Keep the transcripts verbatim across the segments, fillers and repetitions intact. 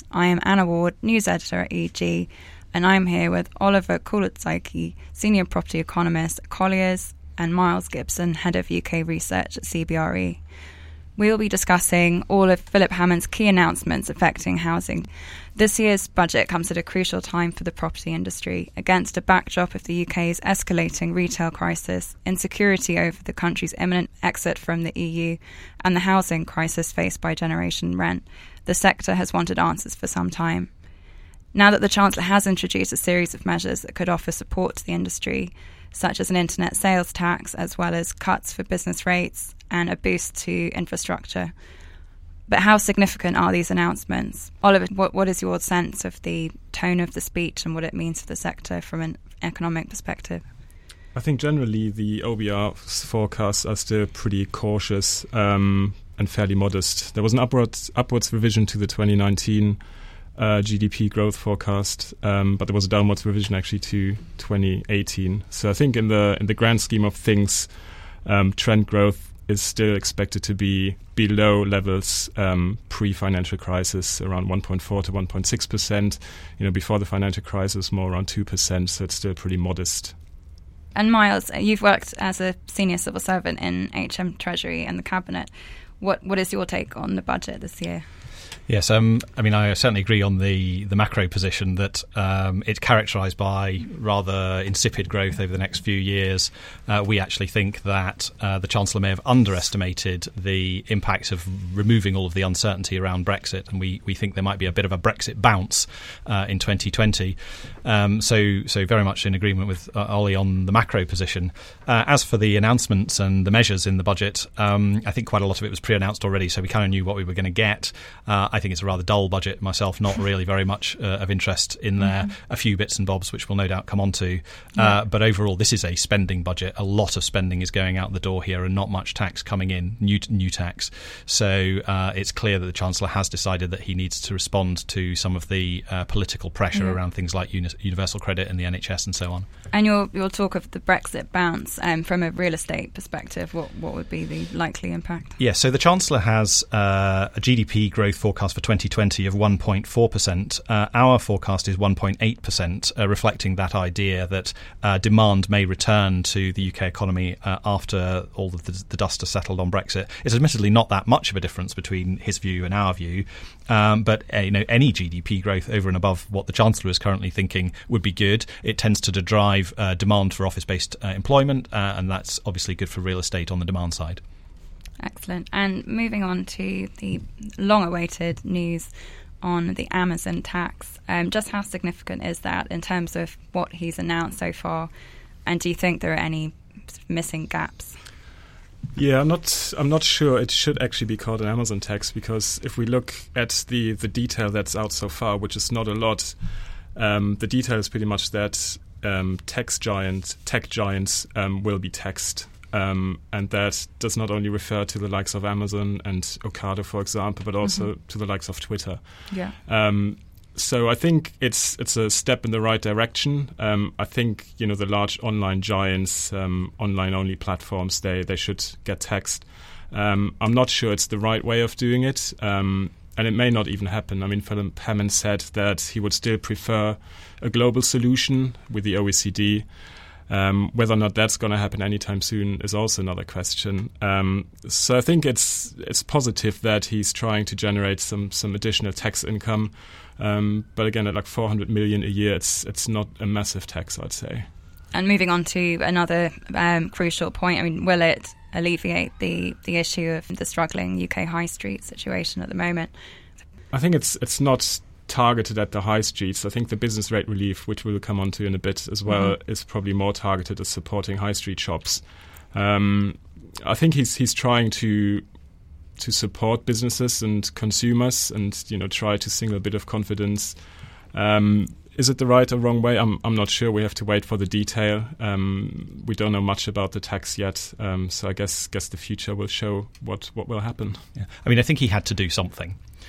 I am Anna Ward, news editor at E G, and I'm here with Oliver Kulutzaiki, senior property economist at Colliers, and Miles Gibson, head of U K research at C B R E. We will be discussing all of Philip Hammond's key announcements affecting housing. This year's budget comes at a crucial time for the property industry, against a backdrop of the U K's escalating retail crisis, insecurity over the country's imminent exit from the E U, and the housing crisis faced by Generation Rent. The sector has wanted answers for some time. Now that the Chancellor has introduced a series of measures that could offer support to the industry, such as an internet sales tax, as well as cuts for business rates and a boost to infrastructure. But how significant are these announcements? Oliver, what, what is your sense of the tone of the speech and what it means for the sector from an economic perspective? I think generally the O B R's forecasts are still pretty cautious um, and fairly modest. There was an upwards, upwards revision to the twenty nineteen uh, G D P growth forecast, um, but there was a downwards revision actually to twenty eighteen. So I think in the in the grand scheme of things, um, trend growth is still expected to be below levels um, pre-financial crisis, around one point four to one point six percent. You know, before the financial crisis, more around two percent, so it's still pretty modest. And Miles, you've worked as a senior civil servant in H M Treasury and the Cabinet. What What is your take on the budget this year? Yes, um, I mean, I certainly agree on the, the macro position that um, it's characterised by rather insipid growth over the next few years. Uh, we actually think that uh, the Chancellor may have underestimated the impact of removing all of the uncertainty around Brexit, and we, we think there might be a bit of a Brexit bounce uh, in twenty twenty. Um, so, so very much in agreement with uh, Ollie on the macro position. Uh, as for the announcements and the measures in the budget, um, I think quite a lot of it was pre-announced already, so we kind of knew what we were going to get. Uh, I think it's a rather dull budget myself, not really very much uh, of interest in there. Mm-hmm. A few bits and bobs which we'll no doubt come on to. Yeah. Uh, but overall, this is a spending budget. A lot of spending is going out the door here and not much tax coming in, new new tax. So uh, it's clear that the Chancellor has decided that he needs to respond to some of the uh, political pressure yeah. around things like uni- universal credit and the N H S and so on. And your your talk of the Brexit bounce, um, from a real estate perspective, what, what would be the likely impact? Yes, yeah, so the Chancellor has uh, a G D P growth forecast for twenty twenty of one point four percent. Uh, our forecast is one point eight percent, uh, reflecting that idea that uh, demand may return to the U K economy uh, after all of the, the dust has settled on Brexit. It's admittedly not that much of a difference between his view and our view, um, but uh, you know, any G D P growth over and above what the Chancellor is currently thinking would be good. It tends to drive uh, demand for office-based uh, employment, uh, and that's obviously good for real estate on the demand side. Excellent. And moving on to the long-awaited news on the Amazon tax, um, just how significant is that in terms of what he's announced so far? And do you think there are any missing gaps? Yeah, I'm not. I'm not sure it should actually be called an Amazon tax, because if we look at the the detail that's out so far, which is not a lot, um, the detail is pretty much that um, tech giant tech giants um, will be taxed. Um, and that does not only refer to the likes of Amazon and Ocado, for example, but also mm-hmm. to the likes of Twitter. Yeah. Um, so I think it's it's a step in the right direction. Um, I think, you know, the large online giants, um, online-only platforms, they, they should get taxed. Um, I'm not sure it's the right way of doing it, um, and it may not even happen. I mean, Philip Hammond said that he would still prefer a global solution with the O E C D. Um, whether or not that's going to happen anytime soon is also another question. Um, so I think it's it's positive that he's trying to generate some some additional tax income. Um, but again, at like four hundred million a year, it's it's not a massive tax, I'd say. And moving on to another um, crucial point, I mean, will it alleviate the, the issue of the struggling U K high street situation at the moment? I think it's it's not targeted at the high streets. I think the business rate relief, which we'll come on to in a bit as well, mm-hmm. is probably more targeted at supporting high street shops. Um, I think he's he's trying to to support businesses and consumers, and you know, try to signal a bit of confidence. Um, is it the right or wrong way? I'm I'm not sure. We have to wait for the detail. Um, we don't know much about the tax yet, um, so I guess guess the future will show what what will happen. Yeah. I mean, I think he had to do something.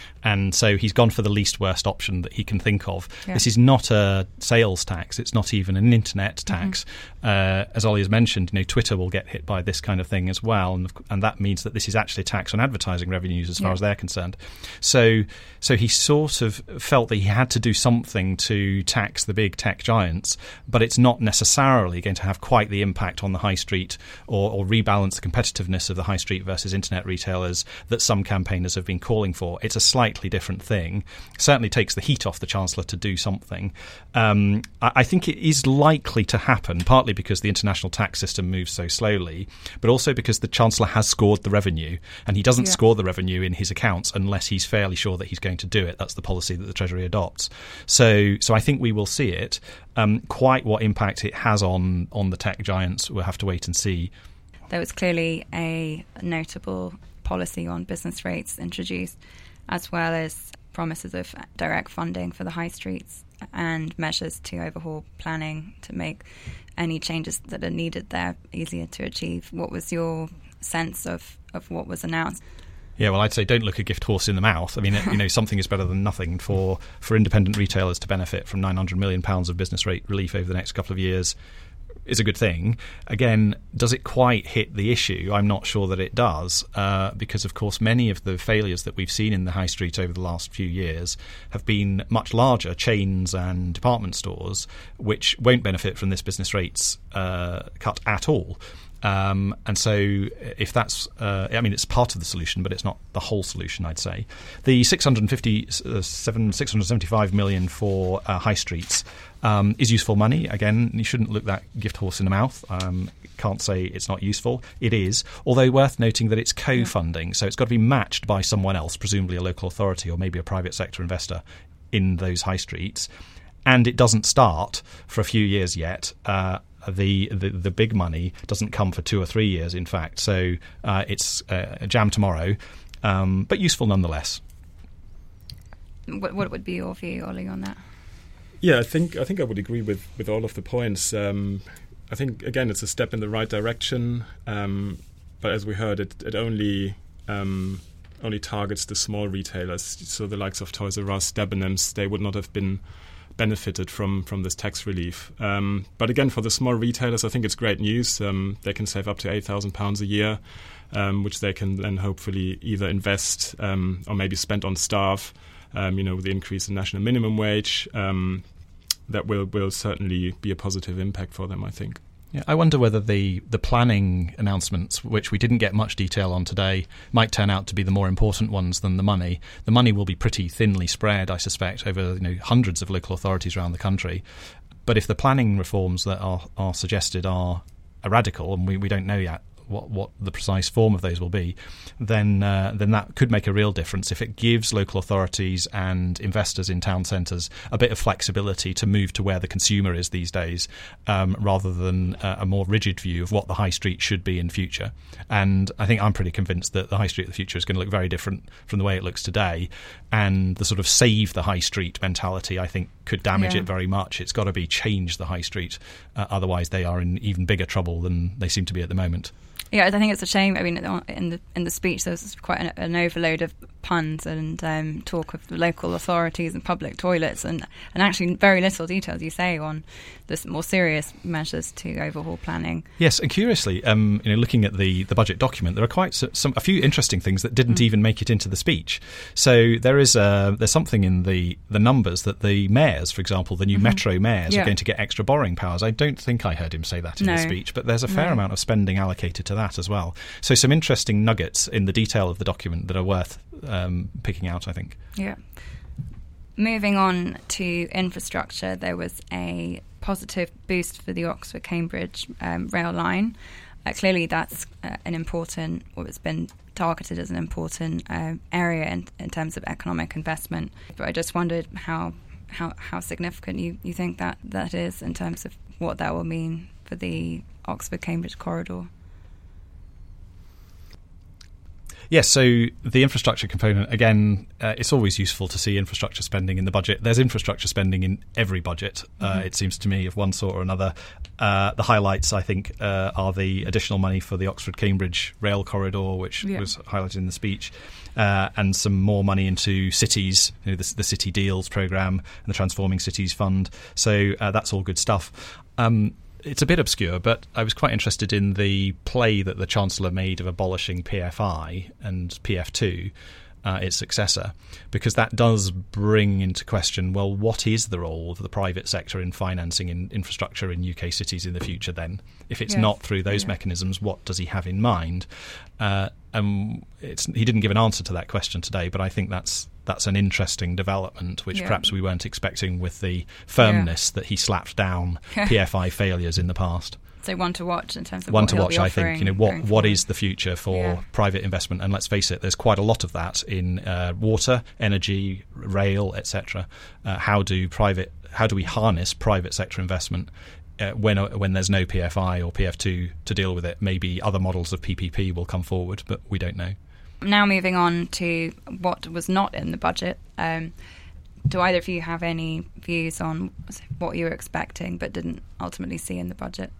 And so he's gone for the least worst option that he can think of. Yeah. This is not a sales tax. It's not even an internet tax. Mm-hmm. Uh, as Ollie has mentioned, you know, Twitter will get hit by this kind of thing as well. And, and that means that this is actually a tax on advertising revenues as far yeah. as they're concerned. So, so he sort of felt that he had to do something to tax the big tech giants, but it's not necessarily going to have quite the impact on the high street or, or rebalance the competitiveness of the high street versus internet retailers that some campaigners have been calling for. It's a slightly different thing. Certainly takes the heat off the Chancellor to do something. Um, I, I think it is likely to happen, partly because the international tax system moves so slowly, but also because the Chancellor has scored the revenue, and he doesn't yeah. score the revenue in his accounts unless he's fairly sure that he's going to do it. That's the policy that the Treasury adopts. So, so I think we will see it. Um, quite what impact it has on, on the tech giants, we'll have to wait and see. There was clearly a notable policy on business rates introduced, as well as promises of direct funding for the high streets and measures to overhaul planning to make any changes that are needed there easier to achieve. What was your sense of, of what was announced? Yeah, well, I'd say don't look a gift horse in the mouth. I mean, you know, something is better than nothing. For, for independent retailers to benefit from nine hundred million pounds of business rate relief over the next couple of years is a good thing. Again, does it quite hit the issue? I'm not sure that it does, uh, because, of course, many of the failures that we've seen in the high street over the last few years have been much larger chains and department stores, which won't benefit from this business rates uh, cut at all. Um, and so if that's, uh, I mean, it's part of the solution, but it's not the whole solution, I'd say. The six hundred fifty-seven, six hundred seventy-five million for uh, high streets um, is useful money. Again, you shouldn't look that gift horse in the mouth. Um, can't say it's not useful. It is, although worth noting that it's co-funding, so it's got to be matched by someone else, presumably a local authority or maybe a private sector investor in those high streets. And it doesn't start for a few years yet. Uh, The, the the big money doesn't come for two or three years, in fact. So uh, it's uh, a jam tomorrow, um, but useful nonetheless. What, what would be your view, Ollie, on that? Yeah, I think I think I would agree with, with all of the points. Um, I think, again, it's a step in the right direction, um, but as we heard, it, it only um, only targets the small retailers. So the likes of Toys R Us, Debenhams, they would not have been benefited from, from this tax relief. Um, but again, for the small retailers, I think it's great news. Um, they can save up to eight thousand pounds a year, um, which they can then hopefully either invest um, or maybe spend on staff. Um, you know, with the increase in national minimum wage, um, that will, will certainly be a positive impact for them, I think. Yeah, I wonder whether the, the planning announcements, which we didn't get much detail on today, might turn out to be the more important ones than the money. The money will be pretty thinly spread, I suspect, over you know hundreds of local authorities around the country. But if the planning reforms that are, are suggested are, are radical, and we, we don't know yet what, what the precise form of those will be, then uh, then that could make a real difference if it gives local authorities and investors in town centres a bit of flexibility to move to where the consumer is these days, um, rather than uh, a more rigid view of what the high street should be in future. And I think I'm pretty convinced that the high street of the future is going to look very different from the way it looks today, and the sort of save the high street mentality, I think, could damage yeah. it very much. It's got to be change the high street, uh, otherwise they are in even bigger trouble than they seem to be at the moment. Yeah, I think it's a shame. I mean, in the in the speech, there was quite an, an overload of puns and um, talk of local authorities and public toilets, and, and actually very little detail, as you say, on the more serious measures to overhaul planning. Yes, and curiously, um, you know, looking at the, the budget document, there are quite some a few interesting things that didn't mm. even make it into the speech. So there is uh, there's something in the, the numbers that the mayors, for example, the new mm-hmm. metro mayors, yeah. are going to get extra borrowing powers. I don't think I heard him say that in no. the speech, but there's a fair no. amount of spending allocated to that as well. So some interesting nuggets in the detail of the document that are worth um, picking out, I think. Yeah. Moving on to infrastructure, there was a positive boost for the Oxford-Cambridge um, rail line. Uh, clearly that's uh, an important, or it's been targeted as an important uh, area in, in terms of economic investment. But I just wondered how how, how significant you, you think that, that is in terms of what that will mean for the Oxford-Cambridge corridor. Yes, so the infrastructure component, again, uh, it's always useful to see infrastructure spending in the budget. There's infrastructure spending in every budget, uh, mm-hmm. it seems to me, of one sort or another. Uh, the highlights, I think, uh, are the additional money for the Oxford-Cambridge rail corridor, which yeah. was highlighted in the speech, uh, and some more money into cities, you know, the, the City Deals programme and the Transforming Cities Fund. So uh, that's all good stuff. Um, It's a bit obscure, but I was quite interested in the play that the Chancellor made of abolishing P F I and P F two, uh, its successor, because that does bring into question, well, what is the role of the private sector in financing in infrastructure in U K cities in the future then? If it's yes. not through those yeah. mechanisms, what does he have in mind? Uh, and it's, he didn't give an answer to that question today, but I think that's that's an interesting development, which yeah. perhaps we weren't expecting with the firmness yeah. that he slapped down P F I failures in the past. So one to watch in terms of one what to he'll watch. be I think you know what what forward. is the future for yeah. private investment, and let's face it, there's quite a lot of that in uh, water, energy, rail, et cetera. Uh, how do private how do we harness private sector investment uh, when uh, when there's no P F I or P F two to deal with it? Maybe other models of P P P will come forward, but we don't know. Now moving on to what was not in the budget, um, do either of you have any views on what you were expecting but didn't ultimately see in the budget?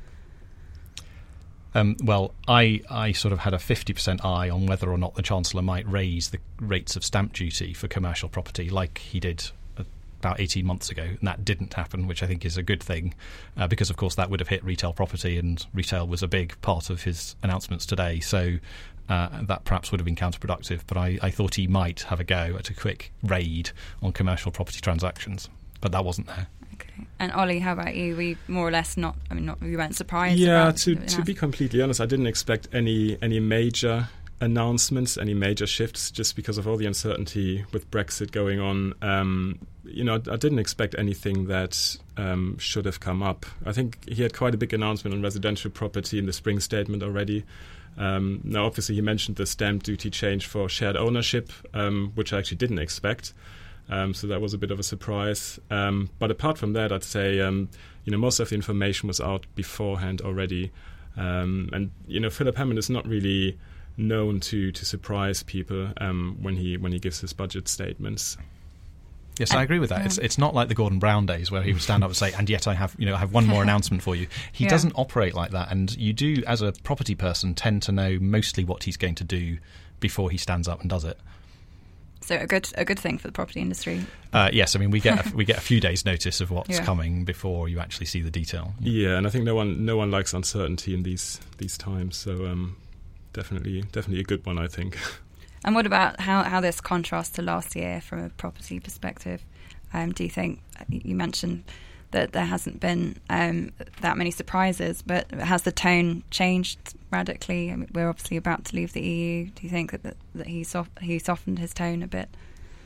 Um, well, I, I sort of had a fifty percent eye on whether or not the Chancellor might raise the rates of stamp duty for commercial property like he did about eighteen months ago, and that didn't happen, which I think is a good thing, uh, because of course that would have hit retail property, and retail was a big part of his announcements today. So Uh, that perhaps would have been counterproductive, but I, I thought he might have a go at a quick raid on commercial property transactions, but that wasn't there. Okay. And Ollie, how about you? We more or less not, I mean, not, we weren't surprised. Yeah, about to to be completely honest, I didn't expect any any major announcements, any major shifts, just because of all the uncertainty with Brexit going on. Um, you know, I didn't expect anything that um, should have come up. I think he had quite a big announcement on residential property in the spring statement already. Um, now, obviously, he mentioned the stamp duty change for shared ownership, um, which I actually didn't expect. Um, so that was a bit of a surprise. Um, but apart from that, I'd say, um, you know, most of the information was out beforehand already. Um, and, you know, Philip Hammond is not really known to to surprise people um, when he when he gives his budget statements. Yes, I agree with that. It's it's not like the Gordon Brown days where he would stand up and say, "And yet I have, you know, I have one more announcement for you." He yeah. doesn't operate like that, and you do, as a property person, tend to know mostly what he's going to do before he stands up and does it. So a good a good thing for the property industry. Uh, yes, I mean we get a, we get a few days' notice of what's yeah. coming before you actually see the detail. Yeah, and I think no one no one likes uncertainty in these these times. So um, definitely definitely a good one, I think. And what about how, how this contrasts to last year from a property perspective? Um, do you think, you mentioned that there hasn't been um, that many surprises, but has the tone changed radically? I mean, we're obviously about to leave the E U. Do you think that, that, that he, soft, he softened his tone a bit?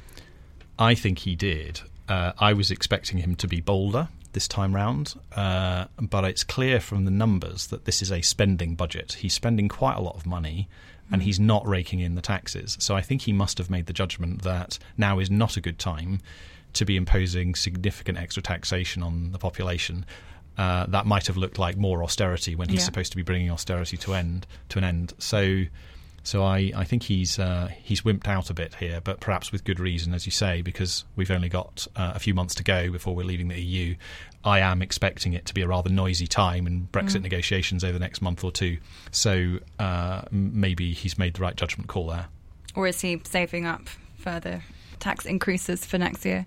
I think he did. Uh, I was expecting him to be bolder this time round, uh, but it's clear from the numbers that this is a spending budget. He's spending quite a lot of money, and he's not raking in the taxes. So I think he must have made the judgment that now is not a good time to be imposing significant extra taxation on the population. Uh, that might have looked like more austerity when he's yeah. supposed to be bringing austerity to end to an end. So, so I, I think he's uh, he's wimped out a bit here, but perhaps with good reason, as you say, because we've only got uh, a few months to go before we're leaving the E U. I am expecting it to be a rather noisy time in Brexit mm. negotiations over the next month or two. So uh, maybe he's made the right judgment call there. Or is he saving up further tax increases for next year?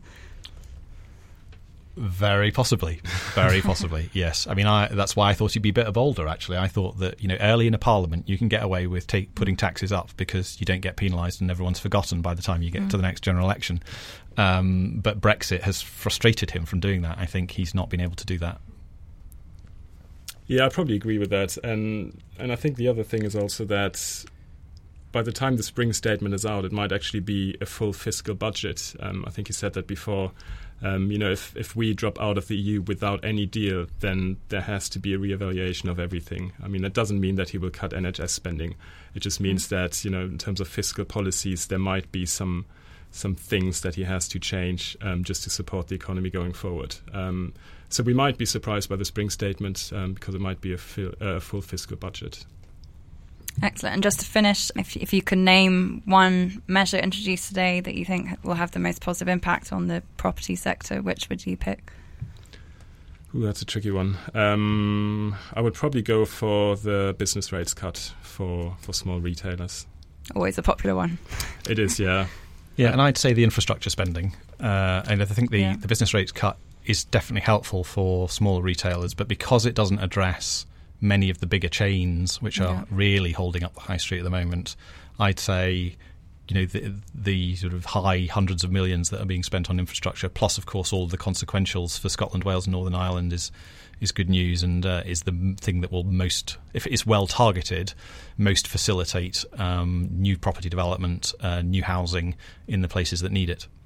Very possibly, very possibly, yes. I mean, I, that's why I thought he'd be a bit bolder, actually. I thought that, you know, early in a parliament, you can get away with take, putting taxes up because you don't get penalised and everyone's forgotten by the time you get mm. to the next general election. Um, but Brexit has frustrated him from doing that. I think he's not been able to do that. Yeah, I probably agree with that. And and I think the other thing is also that by the time the spring statement is out, it might actually be a full fiscal budget. Um, I think he said that before. Um, you know, if, if we drop out of the E U without any deal, then there has to be a reevaluation of everything. I mean, that doesn't mean that he will cut N H S spending. It just means that, you know, in terms of fiscal policies, there might be some some things that he has to change um, just to support the economy going forward. Um, so we might be surprised by the spring statement um, because it might be a, fi- a full fiscal budget. Excellent. And just to finish, if, if you can name one measure introduced today that you think will have the most positive impact on the property sector, which would you pick? Ooh, that's a tricky one. Um, I would probably go for the business rates cut for, for small retailers. Always a popular one. It is, yeah. Yeah, and I'd say the infrastructure spending. Uh, and I think the, Yeah. the business rates cut is definitely helpful for smaller retailers, but because it doesn't address many of the bigger chains, which are Yeah. really holding up the high street at the moment, I'd say, you know, the, the sort of high hundreds of millions that are being spent on infrastructure, plus, of course, all of the consequentials for Scotland, Wales and Northern Ireland is is good news, and uh, is the thing that will most, if it's well targeted, most facilitate um, new property development, uh, new housing in the places that need it.